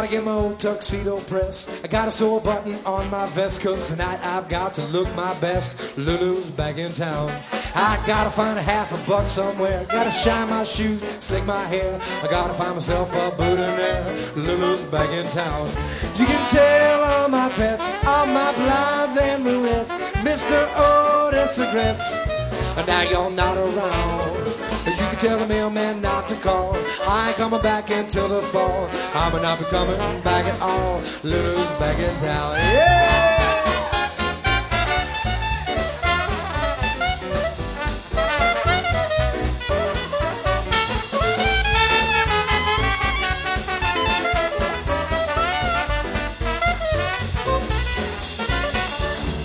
Gotta get my old tuxedo pressed. I gotta sew a button on my vest, 'cause tonight I've got to look my best. Lulu's back in town. I gotta find $50 somewhere. Gotta shine my shoes, slick my hair. I gotta find myself a boutonniere. Lulu's back in town. You can tell all my pets, all my blinds and moonets, Mr. Otis regrets. Now you're not around. You can tell the mailman not to call. I ain't coming back until the fall. I'm not be coming back at all. Lulu's back in town. Yeah!